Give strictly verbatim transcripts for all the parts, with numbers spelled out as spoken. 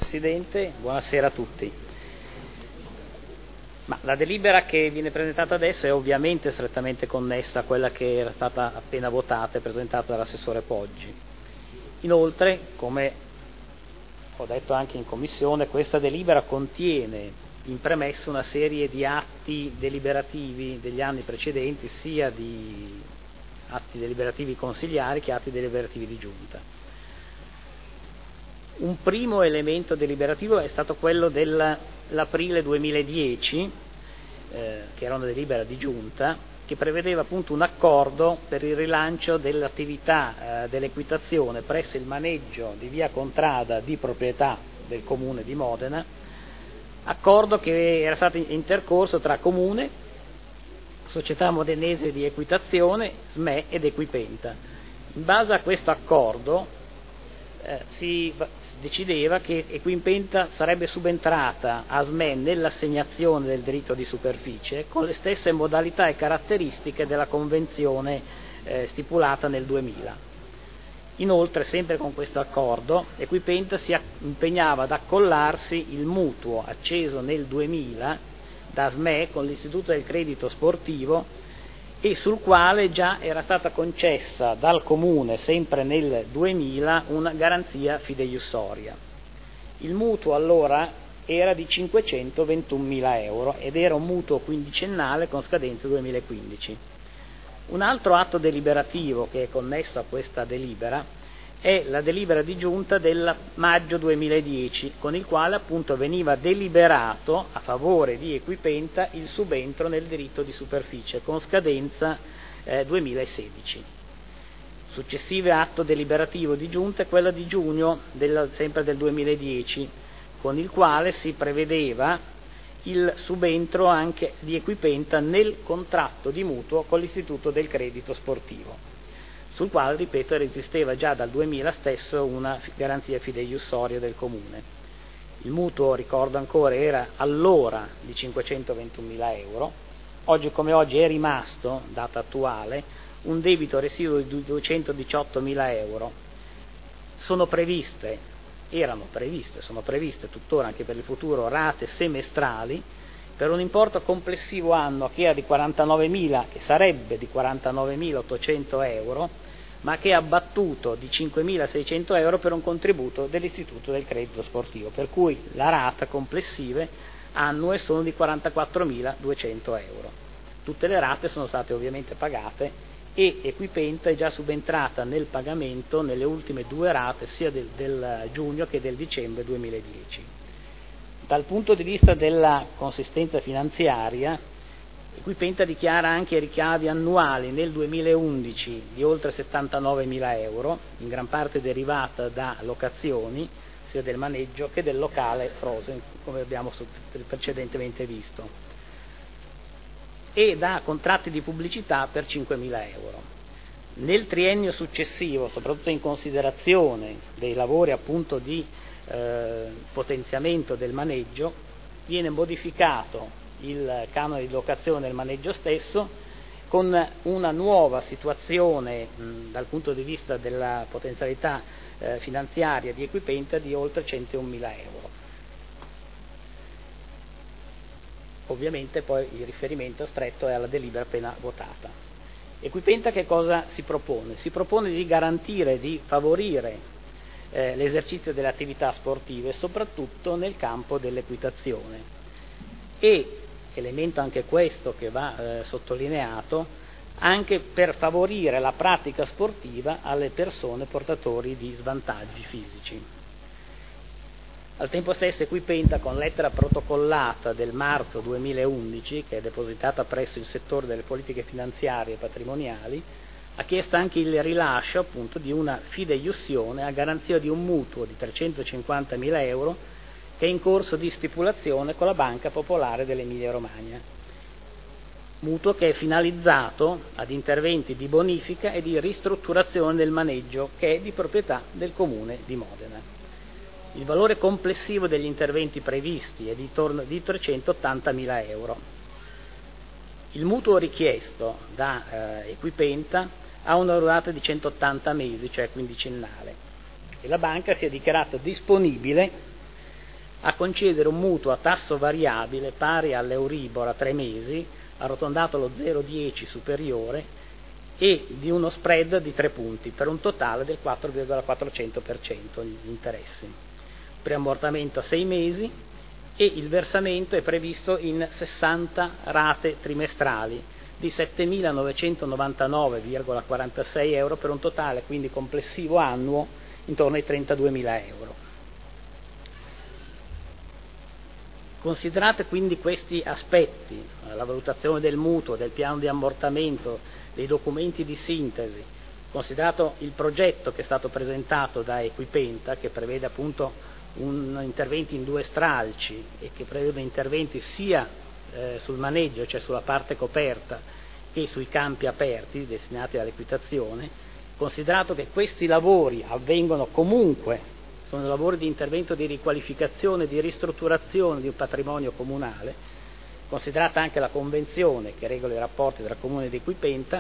Presidente, buonasera a tutti. Ma la delibera che viene presentata adesso è ovviamente strettamente connessa a quella che era stata appena votata e presentata dall'assessore Poggi. Inoltre, come ho detto anche in Commissione, questa delibera contiene in premessa una serie di atti deliberativi degli anni precedenti, sia di atti deliberativi consigliari che atti deliberativi di Giunta. Un primo elemento deliberativo è stato quello dell'aprile duemiladieci, eh, che era una delibera di Giunta, che prevedeva appunto un accordo per il rilancio dell'attività eh, dell'equitazione presso il maneggio di via Contrada di proprietà del Comune di Modena, accordo che era stato intercorso tra Comune, Società Modenese di Equitazione, S M E ed Equipenta. In base a questo accordo eh, si decideva che Equipenta sarebbe subentrata a S M E nell'assegnazione del diritto di superficie con le stesse modalità e caratteristiche della convenzione eh, stipulata nel duemila. Inoltre, sempre con questo accordo, Equipenta si impegnava ad accollarsi il mutuo acceso nel duemila da S M E con l'Istituto del Credito Sportivo e sul quale già era stata concessa dal Comune, sempre nel duemila, una garanzia fideiussoria. Il mutuo allora era di cinquecentoventunomila euro ed era un mutuo quindicennale con scadenza duemilaquindici. Un altro atto deliberativo che è connesso a questa delibera è la delibera di Giunta del maggio duemiladieci, con il quale appunto veniva deliberato a favore di Equipenta il subentro nel diritto di superficie con scadenza eh, duemilasedici. Successivo atto deliberativo di Giunta è quello di giugno del, sempre del duemiladieci, con il quale si prevedeva il subentro anche di Equipenta nel contratto di mutuo con l'Istituto del Credito Sportivo, sul quale, ripeto, esisteva già dal duemila stesso una garanzia fideiussoria del Comune. Il mutuo, ricordo ancora, era allora di cinquecentoventunomila euro, oggi come oggi è rimasto, data attuale, un debito residuo di duecentodiciottomila euro. Sono previste, erano previste, sono previste tuttora anche per il futuro rate semestrali per un importo complessivo annuo che era di quarantanovemila, che sarebbe di quarantanovemilaottocento euro, ma che è abbattuto di cinquemilaseicento euro per un contributo dell'Istituto del Credito Sportivo, per cui la rata complessive annue sono di quarantaquattromiladuecento euro. Tutte le rate sono state ovviamente pagate e Equipenta è già subentrata nel pagamento nelle ultime due rate, sia del, del giugno che del dicembre duemiladieci. Dal punto di vista della consistenza finanziaria, Equipenta dichiara anche ricavi annuali nel duemilaundici di oltre settantanovemila euro, in gran parte derivata da locazioni, sia del maneggio che del locale Frozen, come abbiamo precedentemente visto, e da contratti di pubblicità per cinquemila euro. Nel triennio successivo, soprattutto in considerazione dei lavori appunto di eh, potenziamento del maneggio, viene modificato il canone di locazione del maneggio stesso con una nuova situazione mh, dal punto di vista della potenzialità eh, finanziaria di Equipenta di oltre centomila euro. Ovviamente poi il riferimento stretto è alla delibera appena votata. Equipenta che cosa si propone? Si propone di garantire, di favorire eh, l'esercizio delle attività sportive, soprattutto nel campo dell'equitazione. E elemento anche questo che va eh, sottolineato, anche per favorire la pratica sportiva alle persone portatori di svantaggi fisici. Al tempo stesso Equipenta, con lettera protocollata del marzo duemilaundici, che è depositata presso il settore delle politiche finanziarie e patrimoniali, ha chiesto anche il rilascio appunto di una fideiussione a garanzia di un mutuo di trecentocinquantamila euro che è in corso di stipulazione con la Banca Popolare dell'Emilia Romagna. Mutuo che è finalizzato ad interventi di bonifica e di ristrutturazione del maneggio, che è di proprietà del Comune di Modena. Il valore complessivo degli interventi previsti è di, torno, di trecentottantamila euro. Il mutuo richiesto da eh, Equipenta ha una durata di centottanta mesi, cioè quindicennale, e la banca si è dichiarata disponibile a concedere un mutuo a tasso variabile pari all'Euribor a tre mesi, arrotondato allo zero virgola dieci superiore, e di uno spread di tre punti, per un totale del quattro virgola quattrocento per cento di interessi. Preammortamento a sei mesi e il versamento è previsto in sessanta rate trimestrali di settemilanovecentovantanove virgola quarantasei euro, per un totale quindi complessivo annuo intorno ai trentaduemila euro. Considerate quindi questi aspetti, la valutazione del mutuo, del piano di ammortamento, dei documenti di sintesi, considerato il progetto che è stato presentato da Equipenta, che prevede appunto un interventi in due stralci e che prevede interventi sia eh, sul maneggio, cioè sulla parte coperta, che sui campi aperti destinati all'equitazione, considerato che questi lavori avvengono comunque, sono lavori di intervento di riqualificazione, di ristrutturazione di un patrimonio comunale, considerata anche la convenzione che regola i rapporti tra Comune ed Equipenta,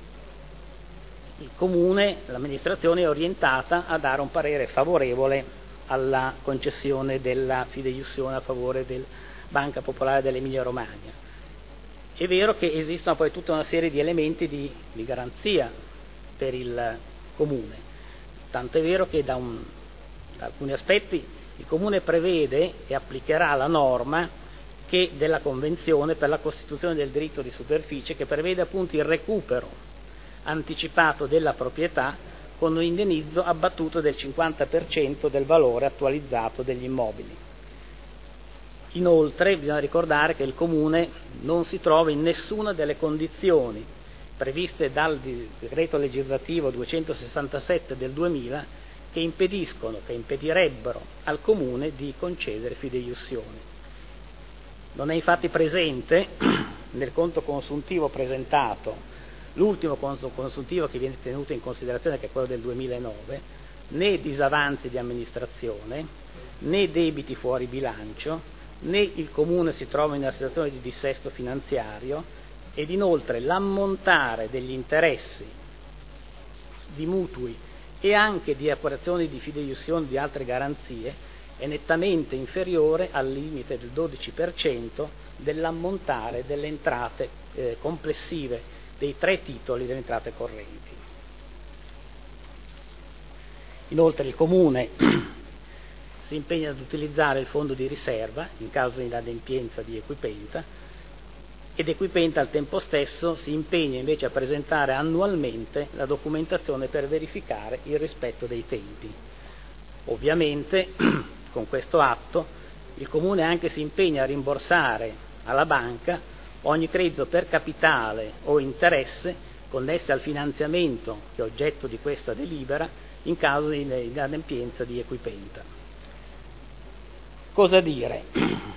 il Comune, l'amministrazione è orientata a dare un parere favorevole alla concessione della fideiussione a favore del Banca Popolare dell'Emilia Romagna. È vero che esistono poi tutta una serie di elementi di, di garanzia per il Comune, tanto è vero che da, un, da alcuni aspetti il Comune prevede e applicherà la norma che della Convenzione per la Costituzione del diritto di superficie, che prevede appunto il recupero anticipato della proprietà con un indennizzo abbattuto del cinquanta per cento del valore attualizzato degli immobili. Inoltre bisogna ricordare che il Comune non si trova in nessuna delle condizioni previste dal decreto legislativo duecentosessantasette del duemila che impediscono, che impedirebbero al Comune di concedere fideiussioni. Non è infatti presente nel conto consuntivo presentato, l'ultimo conto consuntivo che viene tenuto in considerazione, che è quello del duemilanove, né disavanzi di amministrazione, né debiti fuori bilancio, né il Comune si trova in una situazione di dissesto finanziario, ed inoltre l'ammontare degli interessi di mutui e anche di operazioni di fideiussione di altre garanzie è nettamente inferiore al limite del dodici per cento dell'ammontare delle entrate eh, complessive dei tre titoli delle entrate correnti. Inoltre il Comune si impegna ad utilizzare il fondo di riserva in caso di inadempienza di Equipenta, ed Equipenta al tempo stesso si impegna invece a presentare annualmente la documentazione per verificare il rispetto dei tempi. Ovviamente con questo atto il Comune anche si impegna a rimborsare alla banca ogni credito per capitale o interesse connessi al finanziamento che è oggetto di questa delibera in caso di inadempienza di Equipenta. Cosa dire?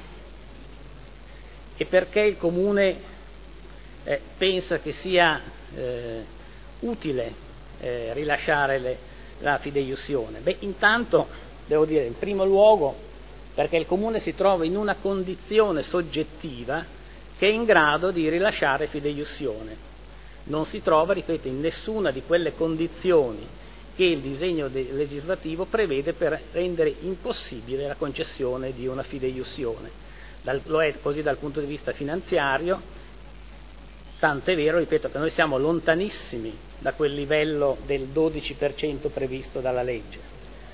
E perché il Comune eh, pensa che sia eh, utile eh, rilasciare le, la fideiussione? Beh, intanto devo dire, in primo luogo, perché il Comune si trova in una condizione soggettiva che è in grado di rilasciare fideiussione. Non si trova, ripeto, in nessuna di quelle condizioni che il disegno de- legislativo prevede per rendere impossibile la concessione di una fideiussione. Dal, lo è così dal punto di vista finanziario, tanto è vero, ripeto, che noi siamo lontanissimi da quel livello del dodici per cento previsto dalla legge.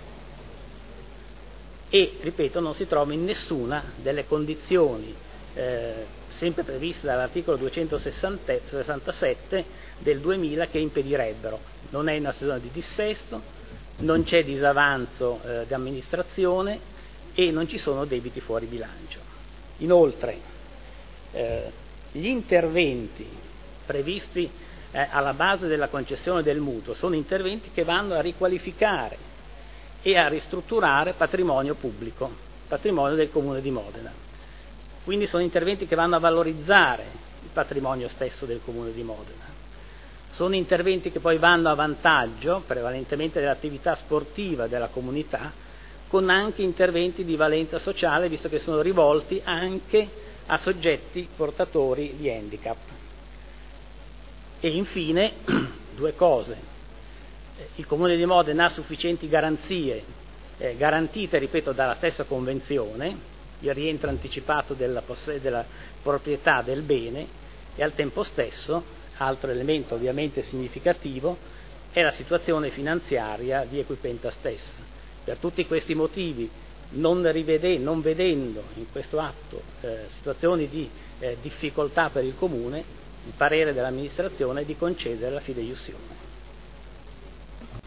E, ripeto, non si trova in nessuna delle condizioni eh, sempre previste dall'articolo duecentosessantasette del duemila che impedirebbero. Non è in una situazione di dissesto, non c'è disavanzo eh, di amministrazione e non ci sono debiti fuori bilancio. Inoltre, eh, gli interventi previsti eh, alla base della concessione del mutuo sono interventi che vanno a riqualificare e a ristrutturare patrimonio pubblico, patrimonio del Comune di Modena. Quindi sono interventi che vanno a valorizzare il patrimonio stesso del Comune di Modena. Sono interventi che poi vanno a vantaggio prevalentemente dell'attività sportiva della comunità, con anche interventi di valenza sociale, visto che sono rivolti anche a soggetti portatori di handicap. E infine, due cose. Il Comune di Modena ha sufficienti garanzie eh, garantite, ripeto, dalla stessa Convenzione, il rientro anticipato della, poss- della proprietà del bene, e al tempo stesso, altro elemento ovviamente significativo, è la situazione finanziaria di Equipenta stessa. Per tutti questi motivi, non, rivede- non vedendo in questo atto eh, situazioni di eh, difficoltà per il Comune, il parere dell'amministrazione è di concedere la fideiussione.